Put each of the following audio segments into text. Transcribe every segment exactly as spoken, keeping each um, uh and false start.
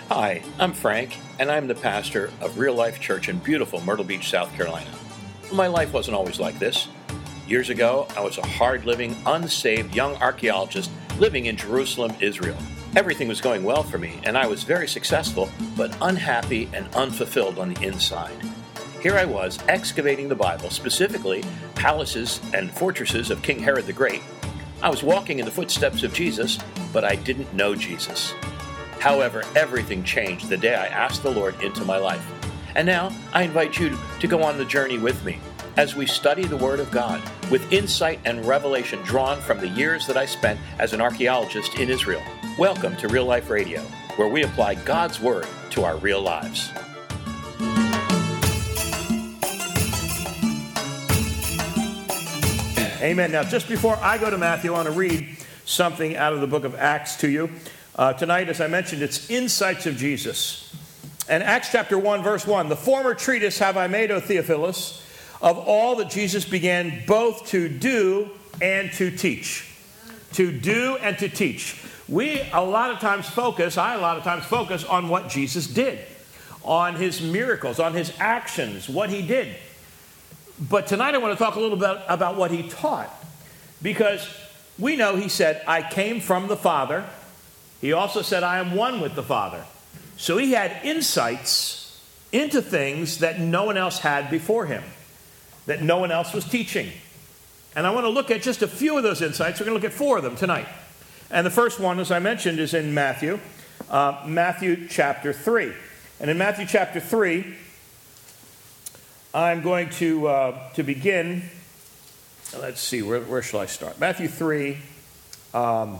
Hi, I'm Frank, and I'm the pastor of Real Life Church in beautiful Myrtle Beach, South Carolina. My life wasn't always like this. Years ago, I was a hard-living, unsaved young archaeologist living in Jerusalem, Israel. Everything was going well for me, and I was very successful, but unhappy and unfulfilled on the inside. Here I was, excavating the Bible, specifically palaces and fortresses of King Herod the Great. I was walking in the footsteps of Jesus, but I didn't know Jesus. However, everything changed the day I asked the Lord into my life. And now, I invite you to go on the journey with me as we study the Word of God with insight and revelation drawn from the years that I spent as an archaeologist in Israel. Welcome to Real Life Radio, where we apply God's Word to our real lives. Amen. Now, just before I go to Matthew, I want to read something out of the book of Acts to you. Uh, tonight, as I mentioned, it's Insights of Jesus. And Acts chapter one, verse one, the former treatise have I made, O Theophilus, of all that Jesus began both to do and to teach. To do and to teach. We a lot of times focus, I a lot of times focus on what Jesus did, on his miracles, on his actions, what he did. But tonight I want to talk a little bit about what he taught. Because we know he said, I came from the Father. He also said, I am one with the Father. So he had insights into things that no one else had before him, that no one else was teaching. And I want to look at just a few of those insights. We're going to look at four of them tonight. And the first one, as I mentioned, is in Matthew, uh, Matthew chapter three. And in Matthew chapter three, I'm going to uh, to begin. Let's see, where, where shall I start? Matthew three. Um,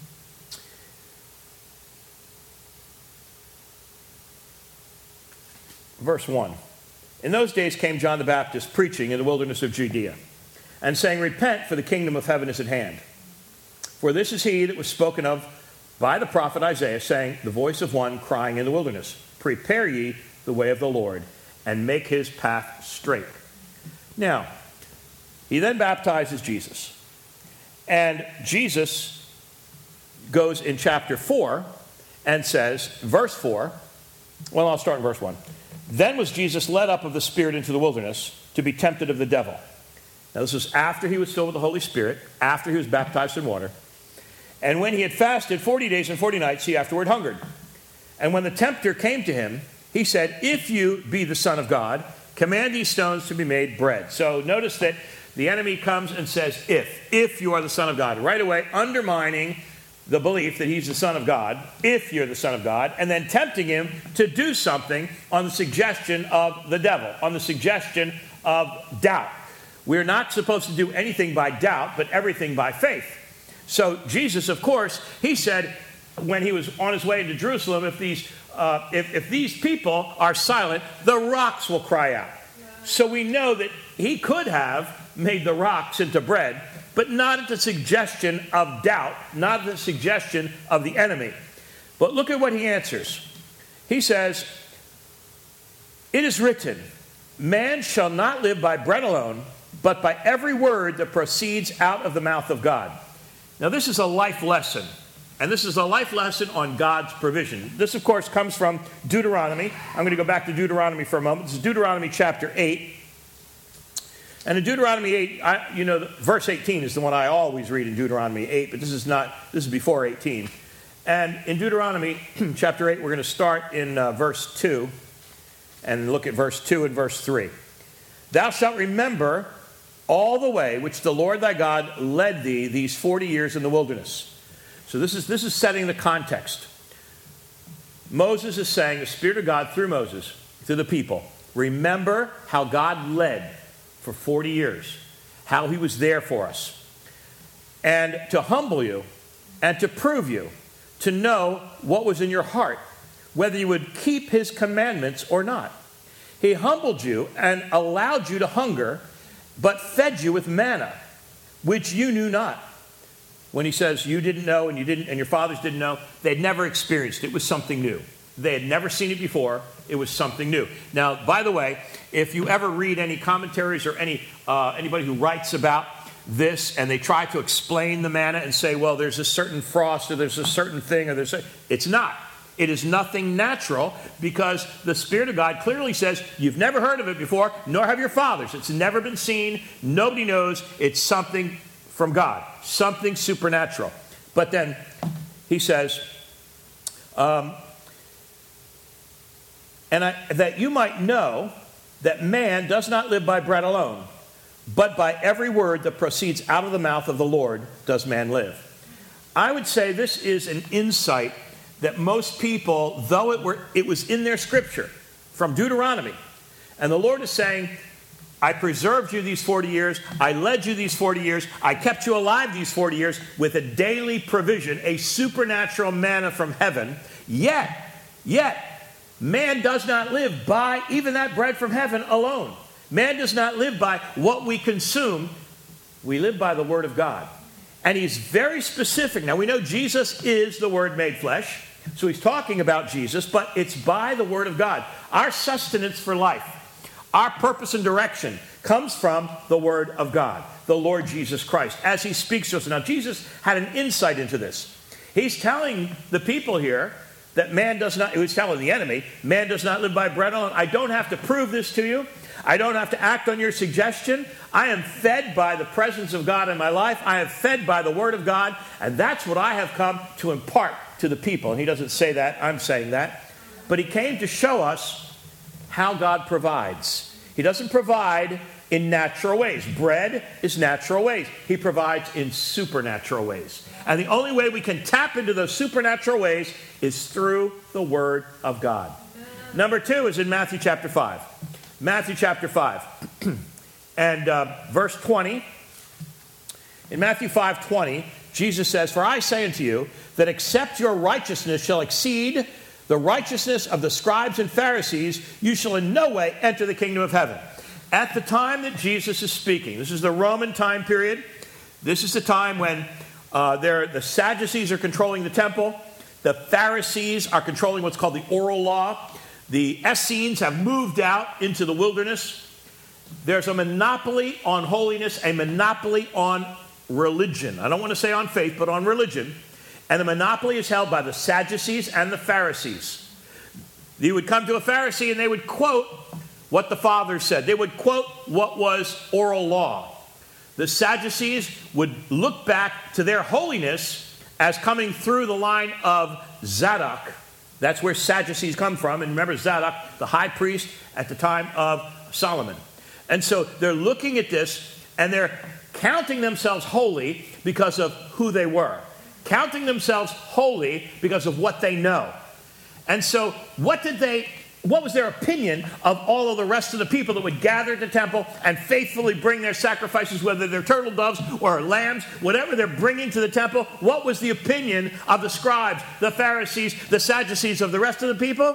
Verse one, in those days came John the Baptist preaching in the wilderness of Judea, and saying, repent, for the kingdom of heaven is at hand. For this is he that was spoken of by the prophet Isaiah, saying, the voice of one crying in the wilderness, prepare ye the way of the Lord, and make his path straight. Now, he then baptizes Jesus. And Jesus goes in chapter four and says, verse four, well, I'll start in verse one. Then was Jesus led up of the Spirit into the wilderness to be tempted of the devil. Now this was after he was filled with the Holy Spirit, after he was baptized in water. And when he had fasted forty days and forty nights, he afterward hungered. And when the tempter came to him, he said, if you be the Son of God, command these stones to be made bread. So notice that the enemy comes and says, if, if you are the Son of God, right away undermining the belief that he's the Son of God, if you're the Son of God, and then tempting him to do something on the suggestion of the devil, on the suggestion of doubt. We're not supposed to do anything by doubt, but everything by faith. So Jesus, of course, he said when he was on his way into Jerusalem, if these, uh, if, if these people are silent, the rocks will cry out. So we know that he could have made the rocks into bread, but not at the suggestion of doubt, not at the suggestion of the enemy. But look at what he answers. He says, it is written, man shall not live by bread alone, but by every word that proceeds out of the mouth of God. Now this is a life lesson, and this is a life lesson on God's provision. This, of course, comes from Deuteronomy. I'm going to go back to Deuteronomy for a moment. This is Deuteronomy chapter eight. And in Deuteronomy eight, I, you know, verse eighteen is the one I always read in Deuteronomy eight, but this is not, this is before eighteen. And in Deuteronomy chapter eight, we're going to start in uh, verse two and look at verse two and verse three. Thou shalt remember all the way which the Lord thy God led thee these forty years in the wilderness. So this is, this is setting the context. Moses is saying, the Spirit of God through Moses, to the people, remember how God led for forty years, how he was there for us, and to humble you and to prove you, to know what was in your heart, whether you would keep his commandments or not. He humbled you and allowed you to hunger, but fed you with manna, which you knew not. When he says you didn't know and you didn't, and your fathers didn't know, they'd never experienced it. It was something new. They had never seen it before. It was something new. Now, by the way, if you ever read any commentaries or any uh, anybody who writes about this and they try to explain the manna and say, well, there's a certain frost or there's a certain thing or there's a... It's not. It is nothing natural, because the Spirit of God clearly says, you've never heard of it before, nor have your fathers. It's never been seen. Nobody knows. It's something from God, something supernatural. But then he says, um, and I, that you might know that man does not live by bread alone, but by every word that proceeds out of the mouth of the Lord does man live. I would say this is an insight that most people, though it were it was in their scripture from Deuteronomy, and the Lord is saying, I preserved you these forty years, I led you these forty years, I kept you alive these forty years with a daily provision, a supernatural manna from heaven, yet, yet, man does not live by even that bread from heaven alone. Man does not live by what we consume. We live by the Word of God. And he's very specific. Now, we know Jesus is the Word made flesh, so he's talking about Jesus, but it's by the Word of God. Our sustenance for life, our purpose and direction comes from the Word of God, the Lord Jesus Christ, as he speaks to us. Now, Jesus had an insight into this. He's telling the people here that man does not, he was telling the enemy, man does not live by bread alone. I don't have to prove this to you. I don't have to act on your suggestion. I am fed by the presence of God in my life. I am fed by the Word of God, and that's what I have come to impart to the people. And he doesn't say that, I'm saying that. But he came to show us how God provides. He doesn't provide in natural ways. Bread is natural ways. He provides in supernatural ways. And the only way we can tap into those supernatural ways is through the Word of God. Number two is in Matthew chapter five. Matthew chapter five. And uh, verse twenty. In Matthew five twenty, Jesus says, For I say unto you, that except your righteousness shall exceed the righteousness of the scribes and Pharisees, you shall in no way enter the kingdom of heaven. At the time that Jesus is speaking, this is the Roman time period. This is the time when uh, the Sadducees are controlling the temple. The Pharisees are controlling what's called the oral law. The Essenes have moved out into the wilderness. There's a monopoly on holiness, a monopoly on religion. I don't want to say on faith, but on religion. And the monopoly is held by the Sadducees and the Pharisees. You would come to a Pharisee and they would quote what the fathers said. They would quote what was oral law. The Sadducees would look back to their holiness as coming through the line of Zadok. That's where Sadducees come from. And remember Zadok, the high priest at the time of Solomon. And so they're looking at this and they're counting themselves holy because of who they were. Counting themselves holy because of what they know. And so what did they, what was their opinion of all of the rest of the people that would gather at the temple and faithfully bring their sacrifices, whether they're turtle doves or lambs, whatever they're bringing to the temple? What was the opinion of the scribes, the Pharisees, the Sadducees, of the rest of the people?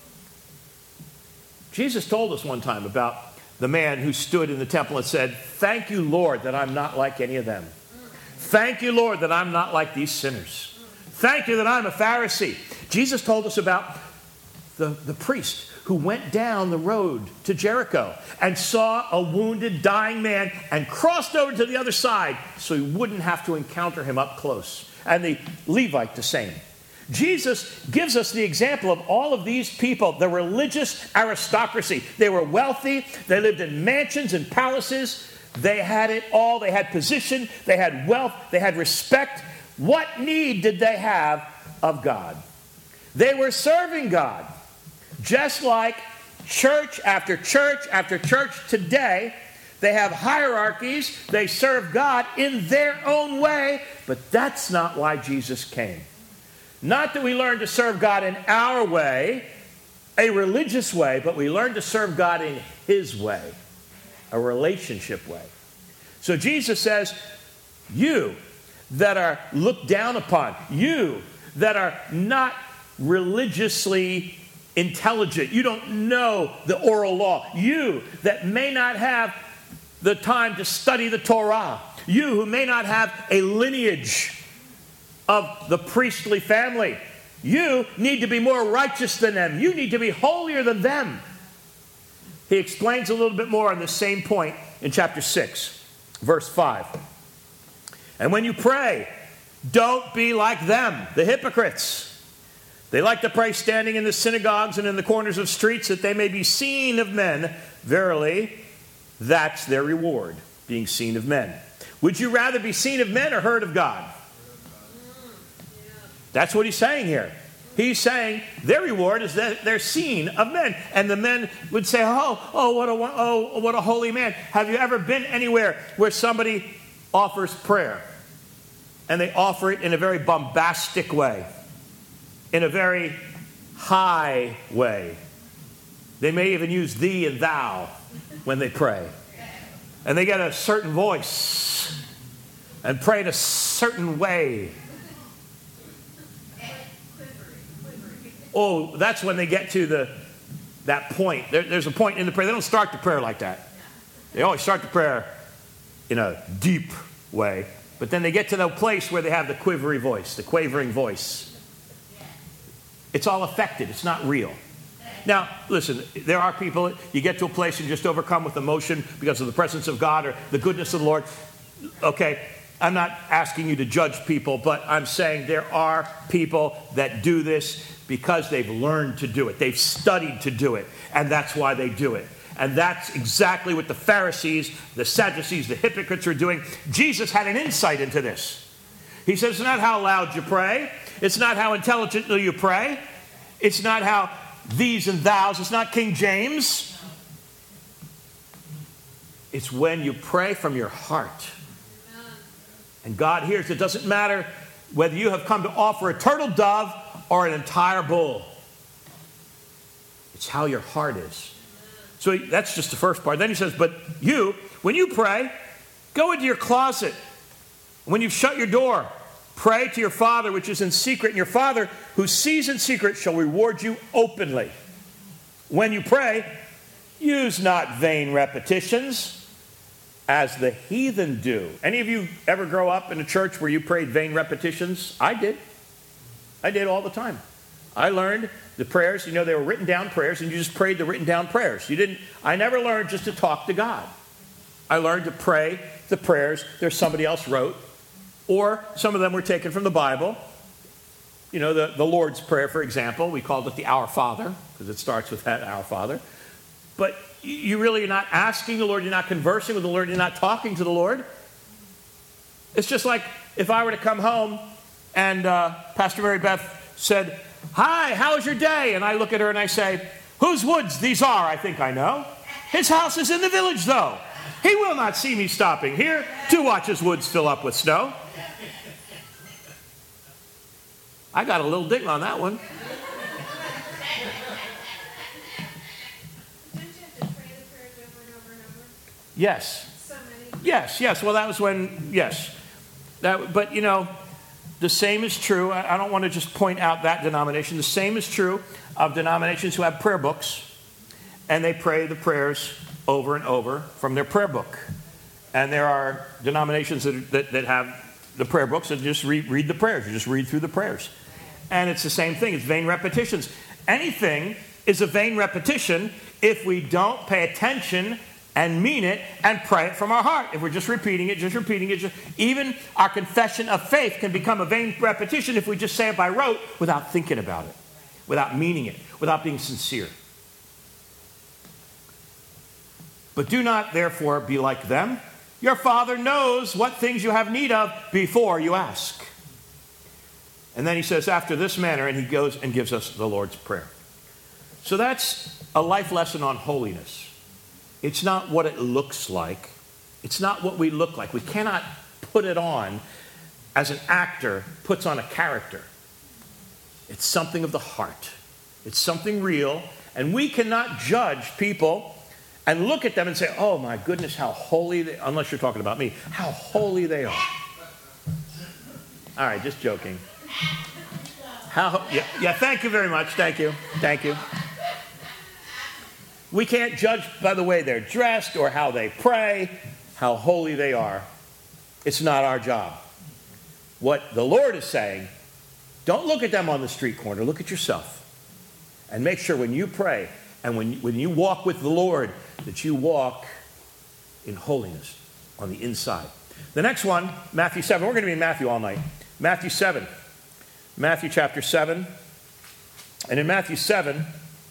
Jesus told us one time about the man who stood in the temple and said, Thank you, Lord, that I'm not like any of them. Thank you, Lord, that I'm not like these sinners. Thank you that I'm a Pharisee. Jesus told us about the, the priest who went down the road to Jericho and saw a wounded, dying man and crossed over to the other side so he wouldn't have to encounter him up close. And the Levite the same. Jesus gives us the example of all of these people, the religious aristocracy. They were wealthy. They lived in mansions and palaces. They had it all. They had position. They had wealth. They had respect. What need did they have of God? They were serving God. Just like church after church after church today, they have hierarchies. They serve God in their own way. But that's not why Jesus came. Not that we learn to serve God in our way, a religious way, but we learn to serve God in His way, a relationship way. So Jesus says, you that are looked down upon, you that are not religiously intelligent, you don't know the oral law, you that may not have the time to study the Torah, you who may not have a lineage of the priestly family, you need to be more righteous than them. You need to be holier than them. He explains a little bit more on the same point in chapter six, verse five. And when you pray, don't be like them, the hypocrites. They like to pray standing in the synagogues and in the corners of streets that they may be seen of men. Verily, that's their reward, being seen of men. Would you rather be seen of men or heard of God? That's what he's saying here. He's saying their reward is that they're seen of men. And the men would say, oh, oh, what a, oh, what a holy man. Have you ever been anywhere where somebody offers prayer? And they offer it in a very bombastic way, in a very high way. They may even use thee and thou when they pray. And they get a certain voice and pray in a certain way. Oh, that's when they get to the that point. There, there's a point in the prayer. They don't start the prayer like that. They always start the prayer in a deep way. But then they get to the place where they have the quivery voice, the quavering voice. It's all affected. It's not real. Now, listen, there are people, you get to a place and just overcome with emotion because of the presence of God or the goodness of the Lord. Okay, I'm not asking you to judge people, but I'm saying there are people that do this because they've learned to do it. They've studied to do it, and that's why they do it. And that's exactly what the Pharisees, the Sadducees, the hypocrites are doing. Jesus had an insight into this. He says, it's not how loud you pray. It's not how intelligently you pray. It's not how these and thous. It's not King James. It's when you pray from your heart. And God hears. It doesn't matter whether you have come to offer a turtle dove or an entire bull. It's how your heart is. So that's just the first part. Then he says, but you, when you pray, go into your closet. When you've shut your door, pray to your Father which is in secret, and your Father who sees in secret shall reward you openly. When you pray, use not vain repetitions as the heathen do. Any of you ever grow up in a church where you prayed vain repetitions? I did. I did all the time. I learned the prayers, you know, they were written down prayers, and you just prayed the written down prayers. You didn't, I never learned just to talk to God. I learned to pray the prayers that somebody else wrote, or some of them were taken from the Bible. You know, the, the Lord's Prayer, for example, we called it the Our Father, because it starts with that, Our Father. But you really are not asking the Lord, you're not conversing with the Lord, you're not talking to the Lord. It's just like if I were to come home and uh, Pastor Mary Beth said, hi, how's your day? And I look at her and I say, whose woods these are? I think I know. His house is in the village, though. He will not see me stopping here to watch his woods fill up with snow. I got a little ding on that one. Didn't you have to pray the prayers over and over and over? Yes. So many. Yes, yes. Well, that was when, yes. That, but, you know, the same is true. I, I don't want to just point out that denomination. The same is true of denominations who have prayer books, and they pray the prayers over and over from their prayer book. And there are denominations that, that, that have the prayer books that just read, read the prayers. You just read through the prayers. And it's the same thing. It's vain repetitions. Anything is a vain repetition if we don't pay attention and mean it and pray it from our heart. If we're just repeating it, just repeating it. Just, even our confession of faith can become a vain repetition if we just say it by rote without thinking about it, without meaning it, without being sincere. But do not, therefore, be like them. Your Father knows what things you have need of before you ask. And then he says, after this manner, and he goes and gives us the Lord's Prayer. So that's a life lesson on holiness. It's not what it looks like. It's not what we look like. We cannot put it on as an actor puts on a character. It's something of the heart. It's something real. And we cannot judge people and look at them and say, oh my goodness, how holy they are. Unless you're talking about me, how holy they are. All right, just joking. How, yeah, yeah, thank you very much. Thank you. Thank you. We can't judge by the way they're dressed or how they pray, how holy they are. It's not our job. What the Lord is saying, don't look at them on the street corner. Look at yourself. And make sure when you pray and when, when you walk with the Lord, that you walk in holiness on the inside. The next one, Matthew seven. We're going to be in Matthew all night. Matthew seven. Matthew chapter seven. And in Matthew seven,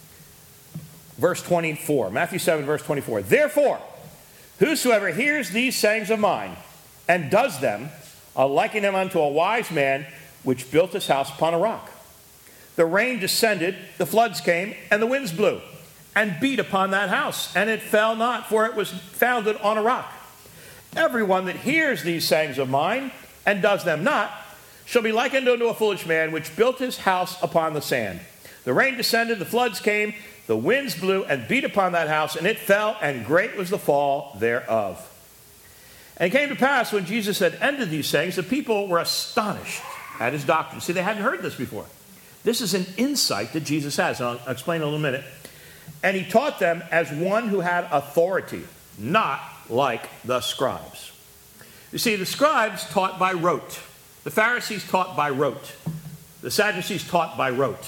verse twenty-four, Matthew seven, verse twenty-four, therefore, whosoever hears these sayings of mine and does them, I'll liken him unto a wise man which built his house upon a rock. The rain descended, the floods came, and the winds blew, and beat upon that house, and it fell not, for it was founded on a rock. Everyone that hears these sayings of mine and does them not shall be likened unto a foolish man which built his house upon the sand. The rain descended, the floods came, the winds blew and beat upon that house, and it fell, and great was the fall thereof. And it came to pass, when Jesus had ended these sayings, the people were astonished at his doctrine. See, they hadn't heard this before. This is an insight that Jesus has, and I'll explain in a little minute. And he taught them as one who had authority, not like the scribes. You see, the scribes taught by rote. The Pharisees taught by rote. The Sadducees taught by rote.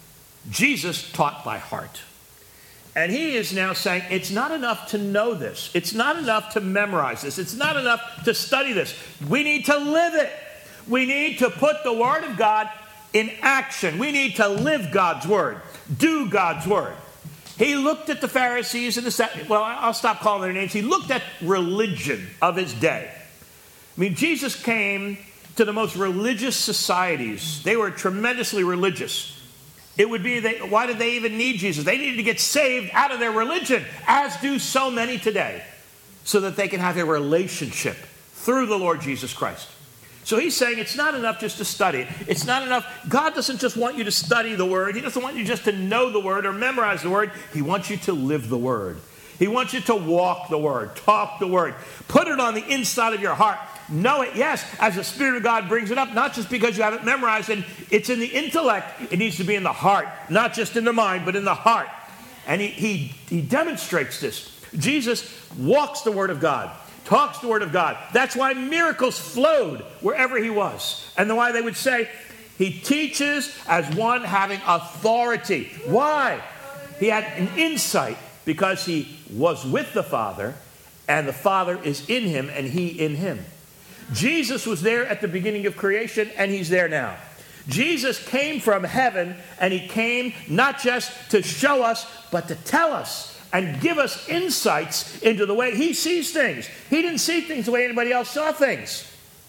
Jesus taught by heart. And he is now saying it's not enough to know this. It's not enough to memorize this. It's not enough to study this. We need to live it. We need to put the Word of God in action. We need to live God's Word. Do God's Word. He looked at the Pharisees and the Sadducees. Well, I'll stop calling their names. He looked at religion of his day. I mean, Jesus came to the most religious societies. They were tremendously religious. It would be, they, why did they even need Jesus? They needed to get saved out of their religion, as do so many today, so that they can have a relationship through the Lord Jesus Christ. So he's saying it's not enough just to study. It's not enough. God doesn't just want you to study the Word. He doesn't want you just to know the Word or memorize the Word. He wants you to live the Word. He wants you to walk the Word, talk the Word, put it on the inside of your heart. Know it, yes, as the Spirit of God brings it up, not just because you have it memorized, and it's in the intellect. It needs to be in the heart, not just in the mind, but in the heart. And he, he, he demonstrates this. Jesus walks the Word of God, talks the Word of God. That's why miracles flowed wherever he was. And why they would say, he teaches as one having authority. Why? He had an insight because he was with the Father, and the Father is in him, and he in him. Jesus was there at the beginning of creation, and he's there now. Jesus came from heaven, and he came not just to show us, but to tell us and give us insights into the way he sees things. He didn't see things the way anybody else saw things.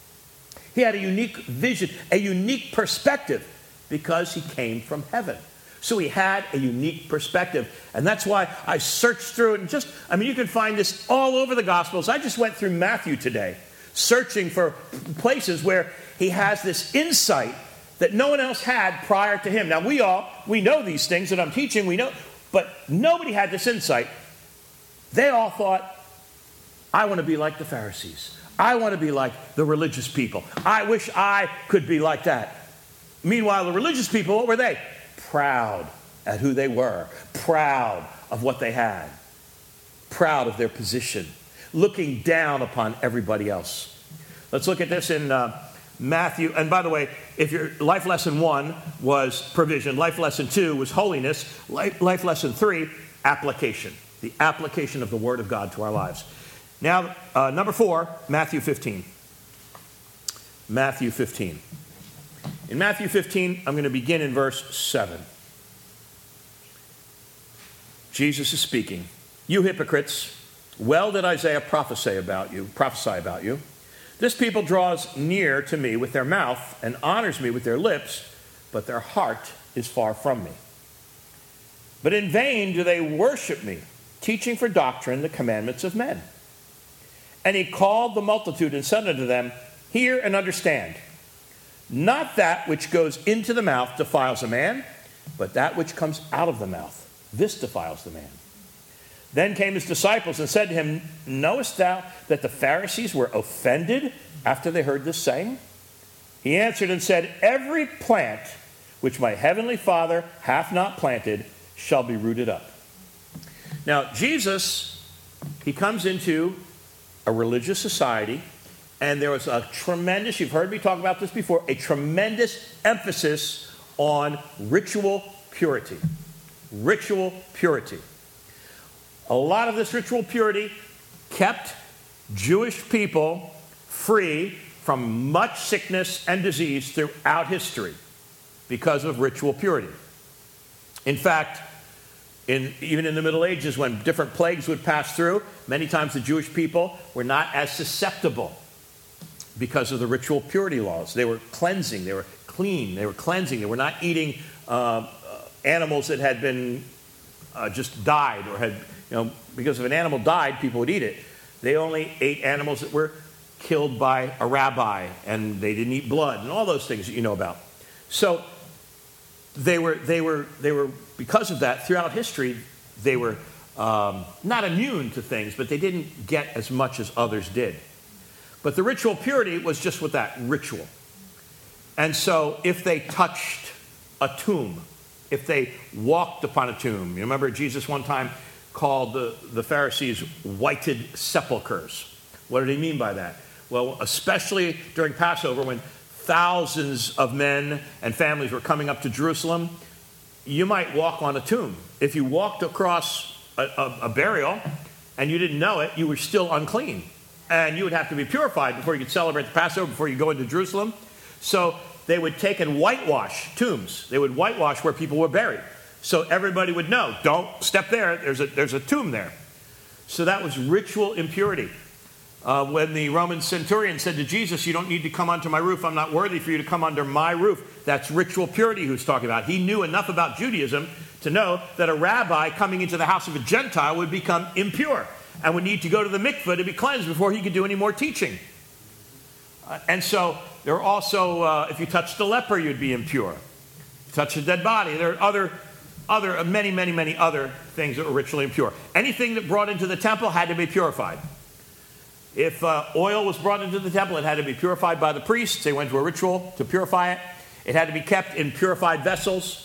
He had a unique vision, a unique perspective, because he came from heaven. So he had a unique perspective. And that's why I searched through it. And just, I mean, you can find this all over the Gospels. I just went through Matthew today, searching for places where he has this insight that no one else had prior to him. Now, we all, we know these things that I'm teaching, we know, but nobody had this insight. They all thought, I want to be like the Pharisees. I want to be like the religious people. I wish I could be like that. Meanwhile, the religious people, what were they? Proud at who they were, proud of what they had, proud of their position, looking down upon everybody else. Let's look at this in uh, Matthew. And by the way, if your life lesson one was provision, life lesson two was holiness, life, life lesson three, application, the application of the Word of God to our lives. Now, uh, number four, Matthew fifteen. Matthew fifteen. In Matthew fifteen, I'm going to begin in verse seven. Jesus is speaking. You hypocrites, well did Isaiah prophesy about you, prophesy about you. This people draws near to me with their mouth and honors me with their lips, but their heart is far from me. But in vain do they worship me, teaching for doctrine the commandments of men. And he called the multitude and said unto them, hear and understand. Not that which goes into the mouth defiles a man, but that which comes out of the mouth, this defiles the man. Then came his disciples and said to him, knowest thou that the Pharisees were offended after they heard this saying? He answered and said, every plant which my heavenly Father hath not planted shall be rooted up. Now, Jesus, he comes into a religious society, and there was a tremendous, you've heard me talk about this before, a tremendous emphasis on ritual purity. Ritual purity. A lot of this ritual purity kept Jewish people free from much sickness and disease throughout history because of ritual purity. In fact, in, even in the Middle Ages, when different plagues would pass through, many times the Jewish people were not as susceptible because of the ritual purity laws. They were cleansing, they were clean, they were cleansing, they were not eating uh, animals that had been uh, just died or had, you know, because if an animal died, people would eat it. They only ate animals that were killed by a rabbi, and they didn't eat blood, and all those things that you know about. So they were, they were, they were, because of that, throughout history, they were um, not immune to things, but they didn't get as much as others did. But the ritual purity was just with that, ritual. And so if they touched a tomb, if they walked upon a tomb, you remember Jesus one time called the, the Pharisees whited sepulchres. What did he mean by that? Well, especially during Passover when thousands of men and families were coming up to Jerusalem, you might walk on a tomb. If you walked across a, a, a burial and you didn't know it, you were still unclean. And you would have to be purified before you could celebrate the Passover, before you go into Jerusalem. So they would take and whitewash tombs. They would whitewash where people were buried. So everybody would know, don't step there, there's a, there's a tomb there. So that was ritual impurity. Uh, when the Roman centurion said to Jesus, you don't need to come onto my roof, I'm not worthy for you to come under my roof. That's ritual purity he was talking about. He knew enough about Judaism to know that a rabbi coming into the house of a Gentile would become impure and would need to go to the mikveh to be cleansed before he could do any more teaching. Uh, and so there are also, uh, if you touched a leper, you'd be impure. If you touched a dead body, there are other, other, uh, many, many, many other things that were ritually impure. Anything that brought into the temple had to be purified. If uh, oil was brought into the temple, it had to be purified by the priests. They went to a ritual to purify it. It had to be kept in purified vessels.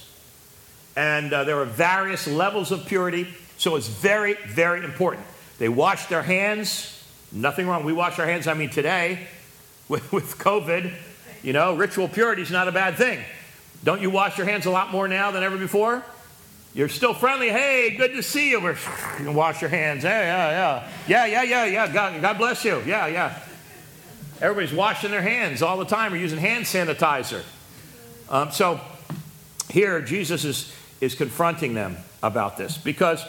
And uh, there were various levels of purity. So it's very, very important. They washed their hands. Nothing wrong. We wash our hands, I mean, today with, with COVID. You know, ritual purity is not a bad thing. Don't you wash your hands a lot more now than ever before? You're still friendly. Hey, good to see you. We're, you can wash your hands. Yeah, yeah, yeah. Yeah, yeah, yeah, yeah. God, God bless you. Yeah, yeah. Everybody's washing their hands all the time. We're using hand sanitizer. Um, so here, Jesus is, is confronting them about this because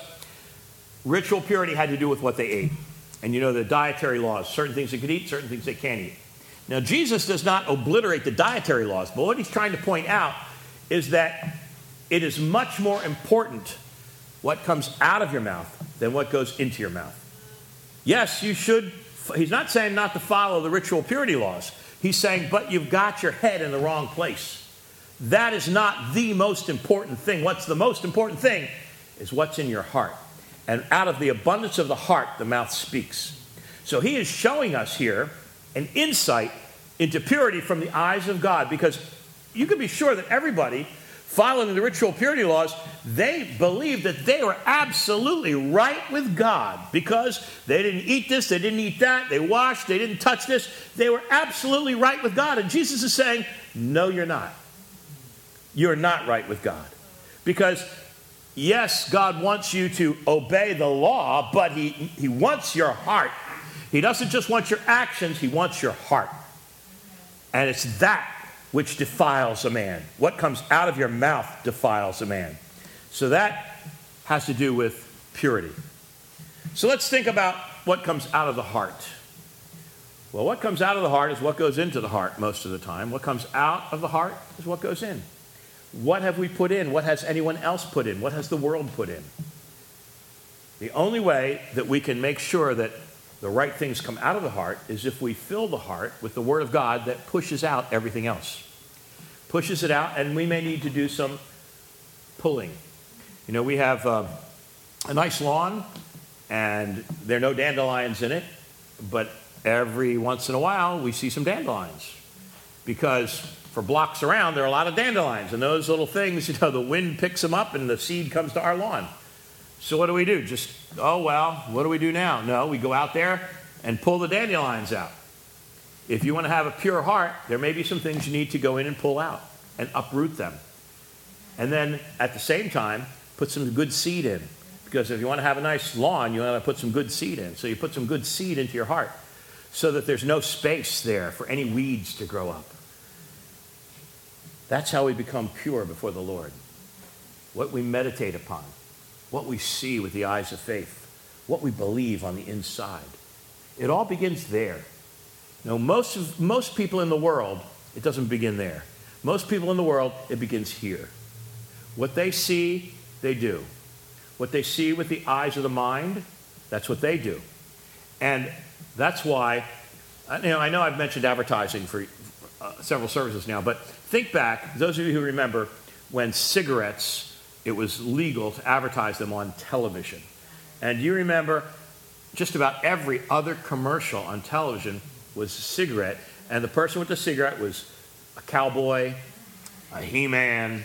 ritual purity had to do with what they ate. And you know the dietary laws, certain things they could eat, certain things they can't eat. Now, Jesus does not obliterate the dietary laws, but what he's trying to point out is that it is much more important what comes out of your mouth than what goes into your mouth. Yes, you should. He's not saying not to follow the ritual purity laws. He's saying, but you've got your head in the wrong place. That is not the most important thing. What's the most important thing is what's in your heart. And out of the abundance of the heart, the mouth speaks. So he is showing us here an insight into purity from the eyes of God, because you can be sure that everybody following the ritual purity laws, they believed that they were absolutely right with God because they didn't eat this, they didn't eat that, they washed, they didn't touch this. They were absolutely right with God. And Jesus is saying, no, you're not. You're not right with God. Because, yes, God wants you to obey the law, but he, he wants your heart. He doesn't just want your actions, he wants your heart. And it's that which defiles a man. What comes out of your mouth defiles a man. So that has to do with purity. So let's think about what comes out of the heart. Well, what comes out of the heart is what goes into the heart most of the time. What comes out of the heart is what goes in. What have we put in? What has anyone else put in? What has the world put in? The only way that we can make sure that the right things come out of the heart is if we fill the heart with the Word of God that pushes out everything else. Pushes it out, and we may need to do some pulling. You know, we have uh, a nice lawn, and there are no dandelions in it, but every once in a while we see some dandelions. Because for blocks around, there are a lot of dandelions, and those little things, you know, the wind picks them up and the seed comes to our lawn. So what do we do? Just, oh, well, what do we do now? No, we go out there and pull the dandelions out. If you want to have a pure heart, there may be some things you need to go in and pull out and uproot them. And then at the same time, put some good seed in. Because if you want to have a nice lawn, you want to put some good seed in. So you put some good seed into your heart so that there's no space there for any weeds to grow up. That's how we become pure before the Lord. what we meditate upon, what we see with the eyes of faith, what we believe on the inside. It all begins there. Now, most of, most people in the world, it doesn't begin there. Most people in the world, it begins here. What they see, they do. What they see with the eyes of the mind, that's what they do. And that's why, you know, I know I've mentioned advertising for uh, several services now, but think back, those of you who remember, when cigarettes, it was legal to advertise them on television. And you remember just about every other commercial on television was a cigarette, and the person with the cigarette was a cowboy, a He-Man,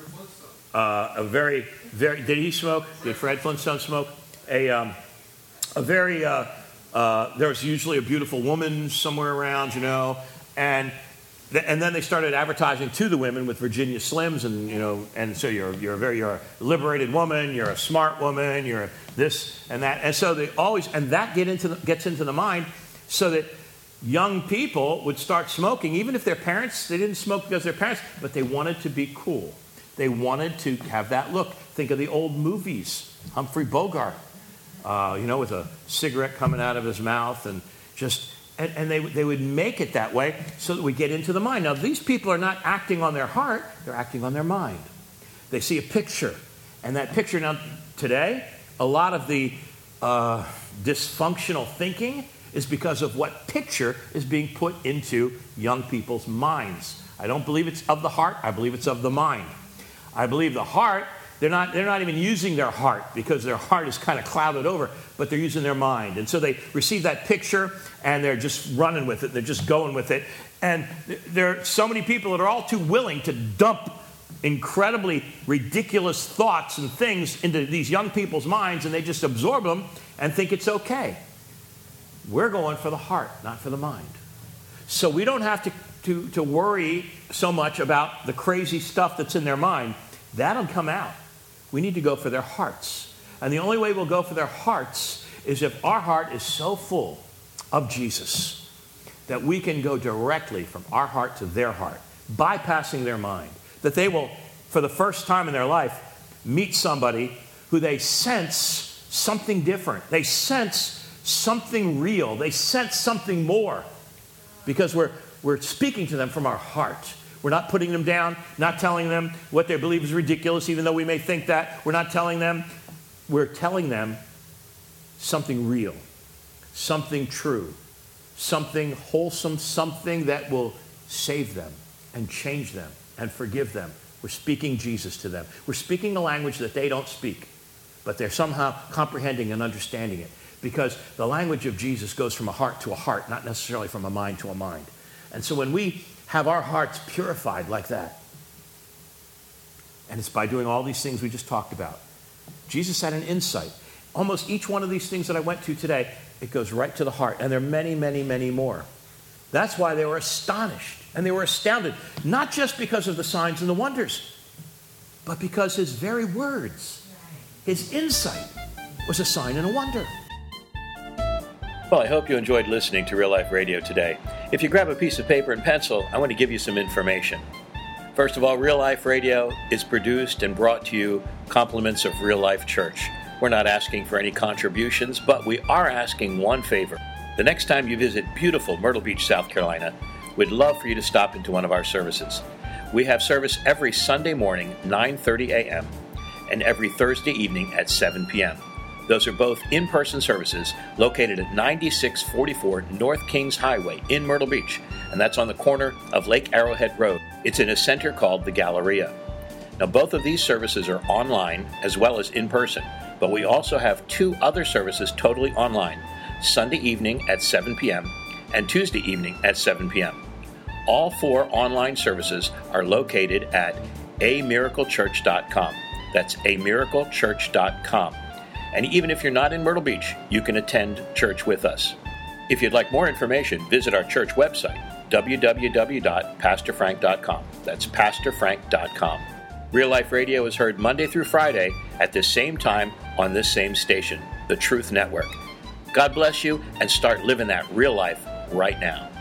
uh, a very, very, did he smoke? Did Fred Flintstone smoke? A, um, a very, uh, uh, there was usually a beautiful woman somewhere around, you know, and th- and then they started advertising to the women with Virginia Slims, and you know, and so you're you're a very you're a liberated woman, you're a smart woman, you're a this and that, and so they always, and that get into the, gets into the mind, so that young people would start smoking, even if their parents, they didn't smoke because their parents, but they wanted to be cool. They wanted to have that look. Think of the old movies. Humphrey Bogart, uh, you know, with a cigarette coming out of his mouth, and just, and, and they, they would make it that way so that we get into the mind. Now, these people are not acting on their heart, they're acting on their mind. They see a picture, and that picture, now, today, a lot of the uh, dysfunctional thinking is because of what picture is being put into young people's minds. I don't believe it's of the heart, I believe it's of the mind. I believe the heart, they're not, they're not even using their heart because their heart is kind of clouded over, but they're using their mind. And so they receive that picture and they're just running with it, they're just going with it. And there are so many people that are all too willing to dump incredibly ridiculous thoughts and things into these young people's minds, and they just absorb them and think it's okay. We're going for the heart, not for the mind. So we don't have to, to, to worry so much about the crazy stuff that's in their mind. That'll come out. We need to go for their hearts. And the only way we'll go for their hearts is if our heart is so full of Jesus that we can go directly from our heart to their heart, bypassing their mind. That they will, for the first time in their life, meet somebody who they sense something different. They sense something real. They sense something more because we're, we're speaking to them from our heart. We're not putting them down, not telling them what they believe is ridiculous, even though we may think that. We're not telling them. We're telling them something real, something true, something wholesome, something that will save them and change them and forgive them. We're speaking Jesus to them. We're speaking a language that they don't speak, but they're somehow comprehending and understanding it. Because the language of Jesus goes from a heart to a heart, not necessarily from a mind to a mind. And so when we have our hearts purified like that, and it's by doing all these things we just talked about, Jesus had an insight. Almost each one of these things that I went to today, it goes right to the heart. And there are many, many, many more. That's why they were astonished and they were astounded, not just because of the signs and the wonders, but because his very words, his insight, was a sign and a wonder. Well, I hope you enjoyed listening to Real Life Radio today. If you grab a piece of paper and pencil, I want to give you some information. First of all, Real Life Radio is produced and brought to you compliments of Real Life Church. We're not asking for any contributions, but we are asking one favor. The next time you visit beautiful Myrtle Beach, South Carolina, we'd love for you to stop into one of our services. We have service every Sunday morning, nine thirty a.m., and every Thursday evening at seven p.m. Those are both in-person services located at ninety-six forty-four North Kings Highway in Myrtle Beach, and that's on the corner of Lake Arrowhead Road. It's in a center called the Galleria. Now, both of these services are online as well as in person, but we also have two other services totally online, Sunday evening at seven p.m. and Tuesday evening at seven p.m. All four online services are located at a miracle church dot com. That's a miracle church dot com. And even if you're not in Myrtle Beach, you can attend church with us. If you'd like more information, visit our church website, w w w dot pastor frank dot com. That's pastor frank dot com. Real Life Radio is heard Monday through Friday at the same time on this same station, the Truth Network. God bless you, and start living that real life right now.